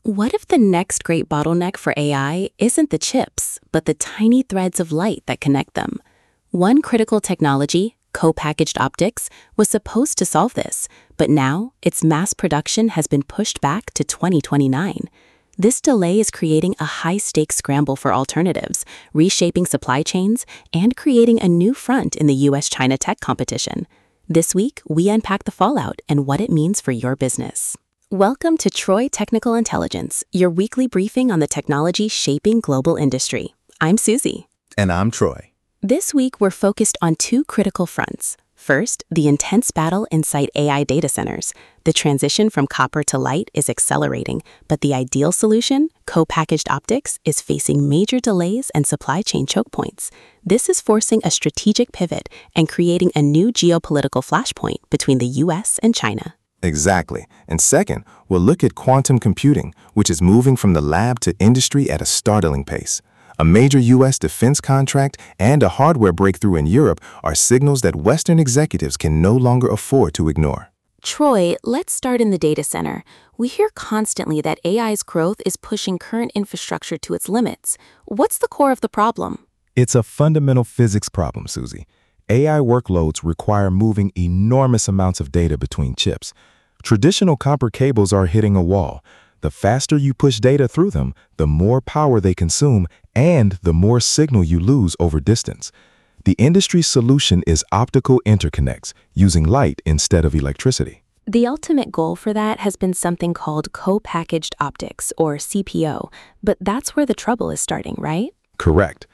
What if the next great bottleneck for AI isn't the chips, but the tiny threads of light that connect them? One critical technology, co-packaged optics, was supposed to solve this, but now its mass production has been pushed back to 2029. This delay is creating a high-stakes scramble for alternatives, reshaping supply chains, and creating a new front in the US-China tech competition. This week, we unpack the fallout and what it means for your business. Welcome to Troy Technical Intelligence, your weekly briefing on the technology shaping global industry. I'm Susie. And I'm Troy. This week, we're focused on two critical fronts. First, the intense battle inside AI data centers. The transition from copper to light is accelerating, but the ideal solution, co-packaged optics, is facing major delays and supply chain choke points. This is forcing a strategic pivot and creating a new geopolitical flashpoint between the US and China. Exactly. And second, we'll look at quantum computing, which is moving from the lab to industry at a startling pace. A major U.S. defense contract and a hardware breakthrough in Europe are signals that Western executives can no longer afford to ignore. Troy, let's start in the data center. We hear constantly that AI's growth is pushing current infrastructure to its limits. What's the core of the problem? It's a fundamental physics problem, Susie. AI workloads require moving enormous amounts of data between chips. Traditional copper cables are hitting a wall. The faster you push data through them, the more power they consume and the more signal you lose over distance. The industry's solution is optical interconnects, using light instead of electricity. The ultimate goal for that has been something called co-packaged optics, or CPO, but that's where the trouble is starting, right? Correct.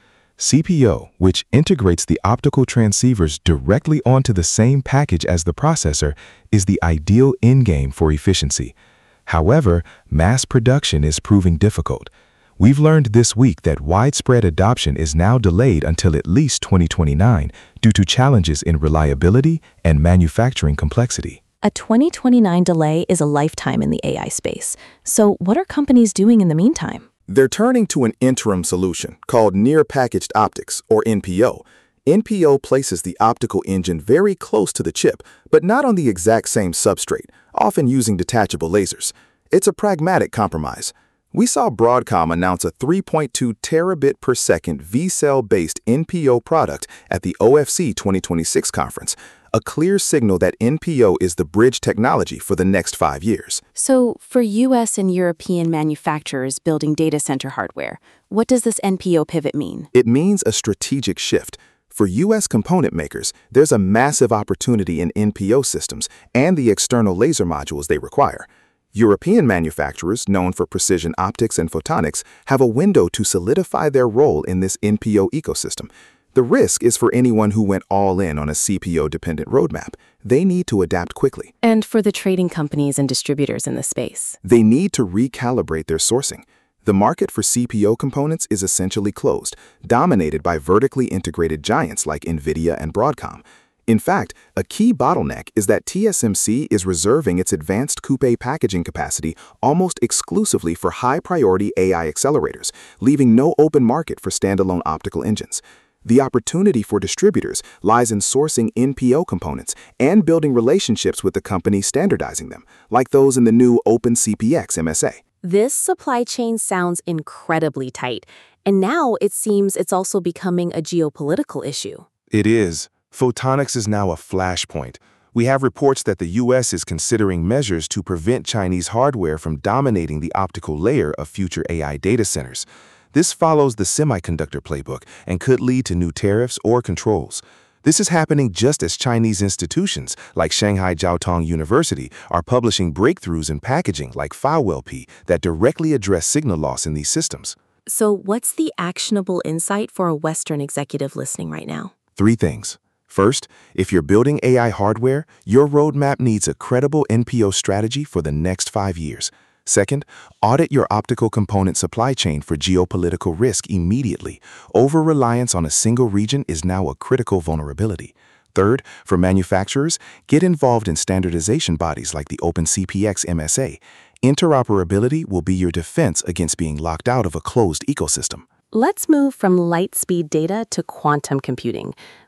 CPO, which integrates the optical transceivers directly onto the same package as the processor, is the ideal endgame for efficiency. However, mass production is proving difficult. We've learned this week that widespread adoption is now delayed until at least 2029 due to challenges in reliability and manufacturing complexity. A 2029 delay is a lifetime in the AI space. So what are companies doing in the meantime? They're turning to an interim solution called near-packaged optics, or NPO. NPO places the optical engine very close to the chip, but not on the exact same substrate, often using detachable lasers. It's a pragmatic compromise. We saw Broadcom announce a 3.2 terabit per second V-cell-based NPO product at the OFC 2026 conference, a clear signal that NPO is the bridge technology for the next 5 years. So, for US and European manufacturers building data center hardware, what does this NPO pivot mean? It means a strategic shift. For U.S. component makers, there's a massive opportunity in NPO systems and the external laser modules they require. European manufacturers, known for precision optics and photonics, have a window to solidify their role in this NPO ecosystem. The risk is for anyone who went all in on a CPO-dependent roadmap. They need to adapt quickly. And for the trading companies and distributors in the space? They need to recalibrate their sourcing. The market for CPO components is essentially closed, dominated by vertically integrated giants like NVIDIA and Broadcom. In fact, a key bottleneck is that TSMC is reserving its advanced coupe packaging capacity almost exclusively for high-priority AI accelerators, leaving no open market for standalone optical engines. The opportunity for distributors lies in sourcing NPO components and building relationships with the companies standardizing them, like those in the new OpenCPX MSA. This supply chain sounds incredibly tight, and now it seems it's also becoming a geopolitical issue. It is. Photonics is now a flashpoint. We have reports that the U.S. is considering measures to prevent Chinese hardware from dominating the optical layer of future AI data centers. This follows the semiconductor playbook and could lead to new tariffs or controls. This is happening just as Chinese institutions like Shanghai Jiao Tong University are publishing breakthroughs in packaging like FiWellP that directly address signal loss in these systems. So what's the actionable insight for a Western executive listening right now? 3 things. First, if you're building AI hardware, your roadmap needs a credible NPO strategy for the next 5 years. Second, audit your optical component supply chain for geopolitical risk immediately. Over-reliance on a single region is now a critical vulnerability. Third, for manufacturers, get involved in standardization bodies like the OpenCPX MSA. Interoperability will be your defense against being locked out of a closed ecosystem. Let's move from light-speed data to quantum computing.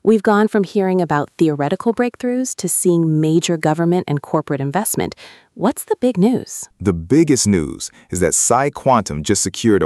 We've gone from hearing about theoretical breakthroughs to seeing major government and corporate investment. What's the big news? The biggest news is that PsiQuantum just secured a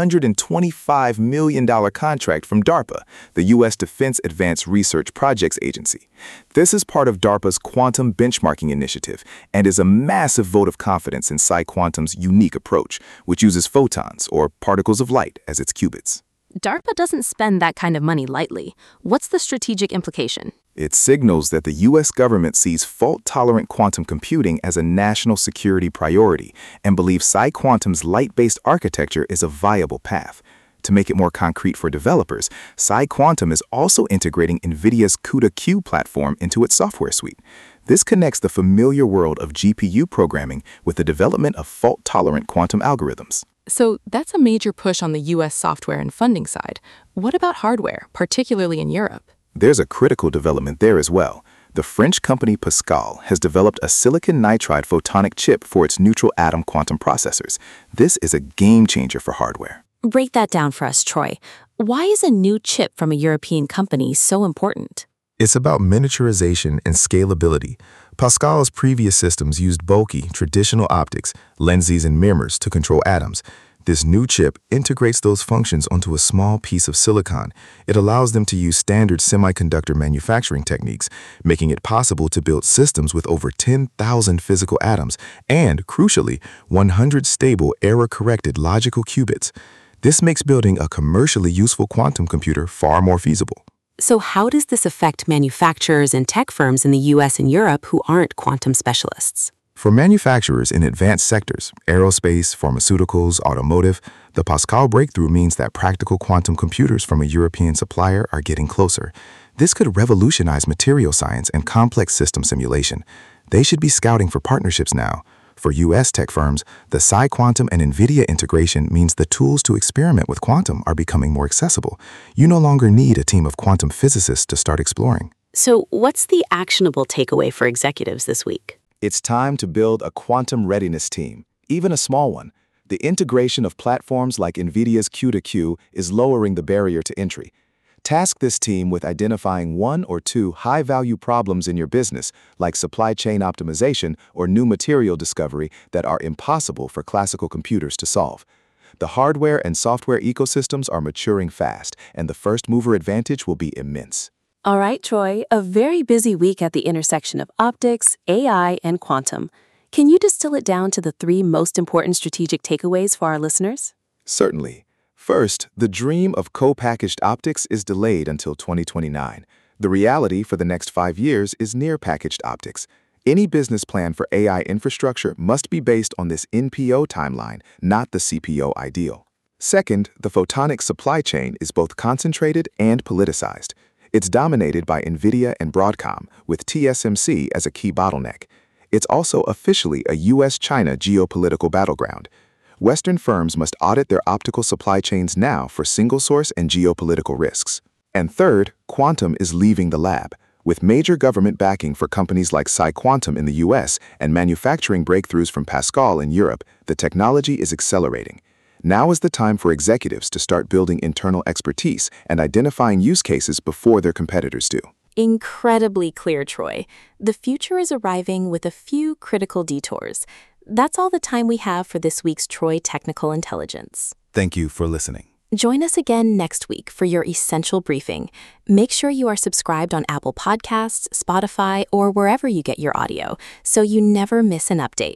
$125 million contract from DARPA, the U.S. Defense Advanced Research Projects Agency. This is part of DARPA's quantum benchmarking initiative and is a massive vote of confidence in PsiQuantum's unique approach, which uses photons, or particles of light, as its qubits. DARPA doesn't spend that kind of money lightly. What's the strategic implication? It signals that the U.S. government sees fault-tolerant quantum computing as a national security priority and believes PsiQuantum's light-based architecture is a viable path. To make it more concrete for developers, PsiQuantum is also integrating NVIDIA's CUDA-Q platform into its software suite. This connects the familiar world of GPU programming with the development of fault-tolerant quantum algorithms. So that's a major push on the U.S. software and funding side. What about hardware, particularly in Europe? There's a critical development there as well. The French company Pascal has developed a silicon nitride photonic chip for its neutral atom quantum processors. This is a game changer for hardware. Break that down for us, Troy. Why is a new chip from a European company so important? It's about miniaturization and scalability. Pascal's previous systems used bulky, traditional optics, lenses, and mirrors to control atoms. This new chip integrates those functions onto a small piece of silicon. It allows them to use standard semiconductor manufacturing techniques, making it possible to build systems with over 10,000 physical atoms and, crucially, 100 stable, error-corrected logical qubits. This makes building a commercially useful quantum computer far more feasible. So how does this affect manufacturers and tech firms in the US and Europe who aren't quantum specialists? For manufacturers in advanced sectors, aerospace, pharmaceuticals, automotive, the Pascal breakthrough means that practical quantum computers from a European supplier are getting closer. This could revolutionize material science and complex system simulation. They should be scouting for partnerships now. For U.S. tech firms, the PsiQuantum and NVIDIA integration means the tools to experiment with quantum are becoming more accessible. You no longer need a team of quantum physicists to start exploring. So what's the actionable takeaway for executives this week? It's time to build a quantum readiness team, even a small one. The integration of platforms like NVIDIA's CUDA-Q is lowering the barrier to entry. Task this team with identifying 1 or 2 high-value problems in your business, like supply chain optimization or new material discovery that are impossible for classical computers to solve. The hardware and software ecosystems are maturing fast, and the first-mover advantage will be immense. All right, Troy, a very busy week at the intersection of optics, AI, and quantum. Can you distill it down to the 3 most important strategic takeaways for our listeners? Certainly. First, the dream of co-packaged optics is delayed until 2029. The reality for the next 5 years is near-packaged optics. Any business plan for AI infrastructure must be based on this NPO timeline, not the CPO ideal. Second, the photonic supply chain is both concentrated and politicized. It's dominated by NVIDIA and Broadcom, with TSMC as a key bottleneck. It's also officially a US-China geopolitical battleground. Western firms must audit their optical supply chains now for single-source and geopolitical risks. And third, quantum is leaving the lab. With major government backing for companies like PsiQuantum in the US and manufacturing breakthroughs from Pascal in Europe, the technology is accelerating. Now is the time for executives to start building internal expertise and identifying use cases before their competitors do. Incredibly clear, Troy. The future is arriving with a few critical detours. That's all the time we have for this week's Troy Technical Intelligence. Thank you for listening. Join us again next week for your essential briefing. Make sure you are subscribed on Apple Podcasts, Spotify, or wherever you get your audio so you never miss an update.